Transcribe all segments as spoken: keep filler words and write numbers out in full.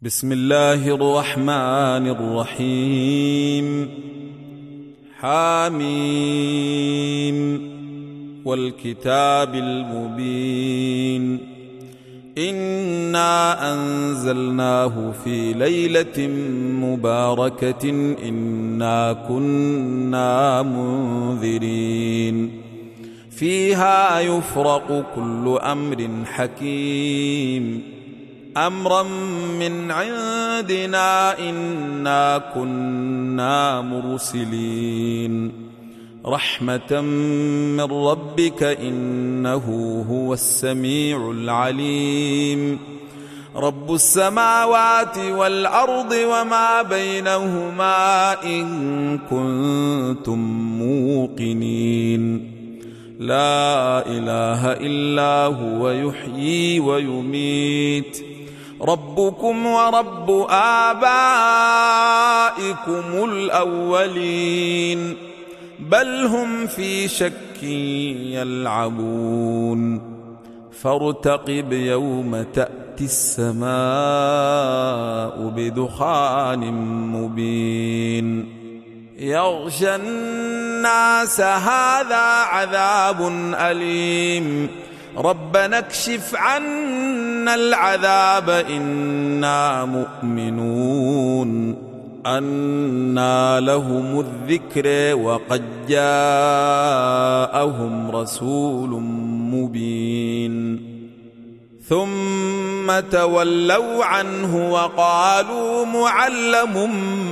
بسم الله الرحمن الرحيم. حاميم والكتاب المبين. إنا أنزلناه في ليلة مباركة إنا كنا منذرين فيها يفرق كل أمر حكيم أمرا من عندنا إنا كنا مرسلين رحمة من ربك إنه هو السميع العليم رب السماوات والأرض وما بينهما إن كنتم موقنين لا إله إلا هو يحيي ويميت ربكم ورب آبائكم الأولين بل هم في شك يلعبون فارتقب يوم تأتي السماء بدخان مبين يغشى الناس هذا عذاب أليم ربنا اكشف عنا العذاب إنا مؤمنون أنى لهم الذكر وقد جاءهم رسول مبين ثم تولوا عنه وقالوا معلم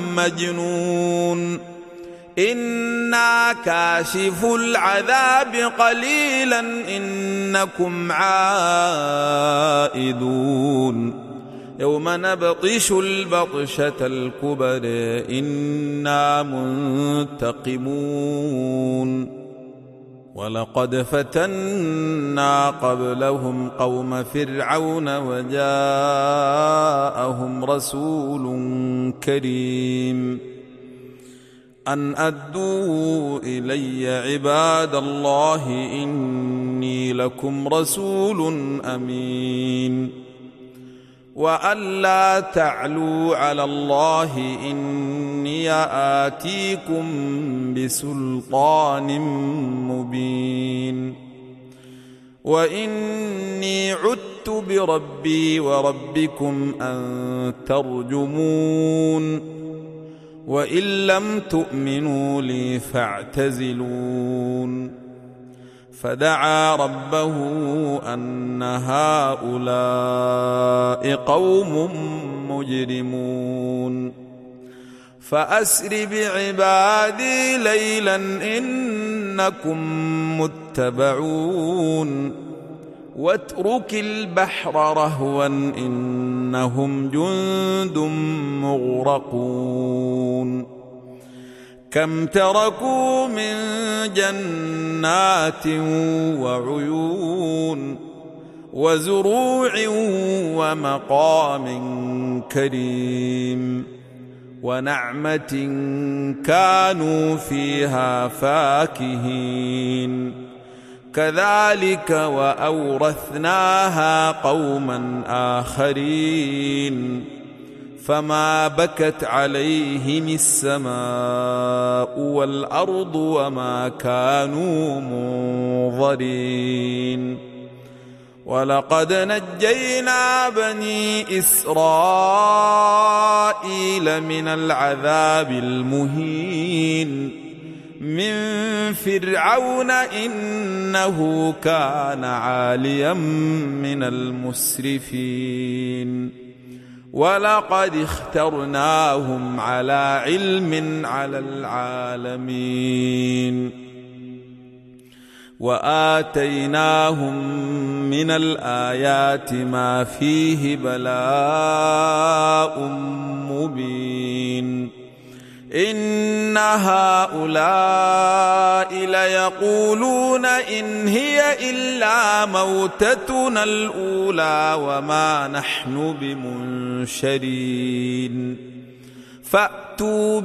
مجنون إنا كاشف العذاب قليلا إنكم عائدون يوم نبطش البطشة الكبر إنا منتقمون ولقد فتنا قبلهم قوم فرعون وجاءهم رسول كريم أن أدوا إلي عباد الله إني لكم رسول أمين وأن لا تعلوا على الله إني آتيكم بسلطان مبين وإني عدت بربي وربكم أن ترجمون وإن لم تؤمنوا لي فاعتزلون فدعا ربه أن هؤلاء قوم مجرمون فأسر بعبادي ليلا إنكم متبعون واترك البحر رهوا إنهم جند مغرقون كم تركوا من جنات وعيون وزروع ومقام كريم ونعمة كانوا فيها فاكهين كذلك وأورثناها قوما آخرين فما بكت عليهم السماء والأرض وما كانوا منظرين ولقد نجينا بني إسرائيل من العذاب المهين من فرعون إنه كان عاليا من المسرفين ولقد اخترناهم على علم على العالمين وآتيناهم من الآيات ما فيه بلاء مبين إن هؤلاء ليقولون إن هي إلا موتتنا الأولى وما نحن بمنشرين فأتوا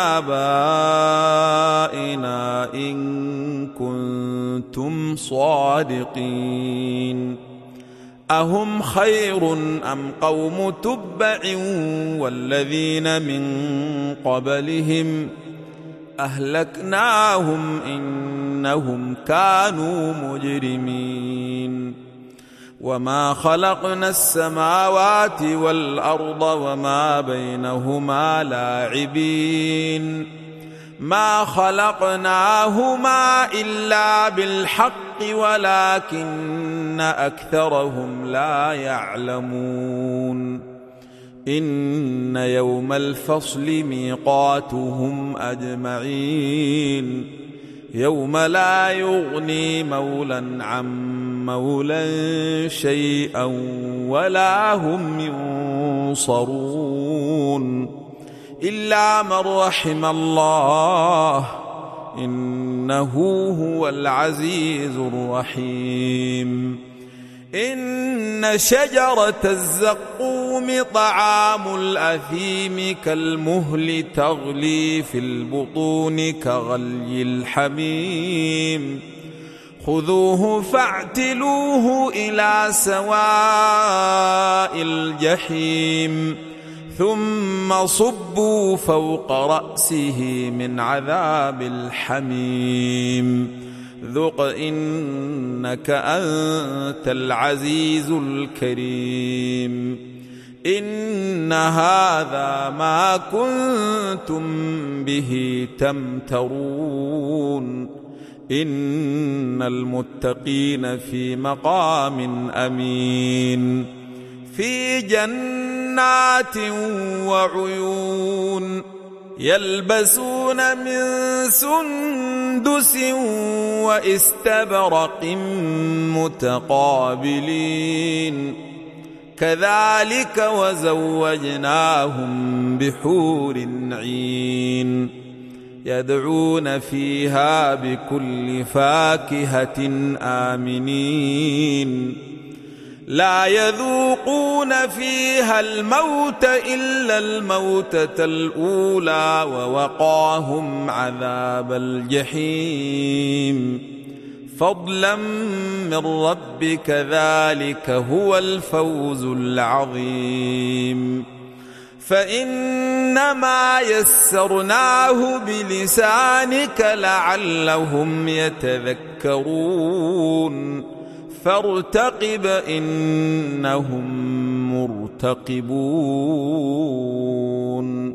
بآبائنا إن كنتم صادقين أهم خير أم قوم تبع والذين من قبلهم أهلكناهم إنهم كانوا مجرمين وما خلقنا السماوات والأرض وما بينهما لاعبين ما خلقناهما إلا بالحق ولكن أكثرهم لا يعلمون إن يوم الفصل ميقاتهم أجمعين يوم لا يغني مولى عن مولى شيئا ولا هم ينصرون إلا من رحم الله إنه هو العزيز الرحيم إن شجرة الزقوم طعام الأثيم كالمهل تغلي في البطون كغلي الحميم خذوه فاعتلوه إلى سواء الجحيم ثم صبوا فوق رأسه من عذاب الحميم ذق إنك أنت العزيز الكريم إن هذا ما كنتم به تمترون إن المتقين في مقام أمين في جنات وعيون يلبسون من سندس واستبرق متقابلين كذلك وزوجناهم بحور عين يدعون فيها بكل فاكهة آمنين لا يذوقون فيها الموت إلا الموتة الأولى ووقاهم عذاب الجحيم فضلا من ربك ذلك هو الفوز العظيم فإنما يسرناه بلسانك لعلهم يتذكرون فارتقب إنهم مرتقبون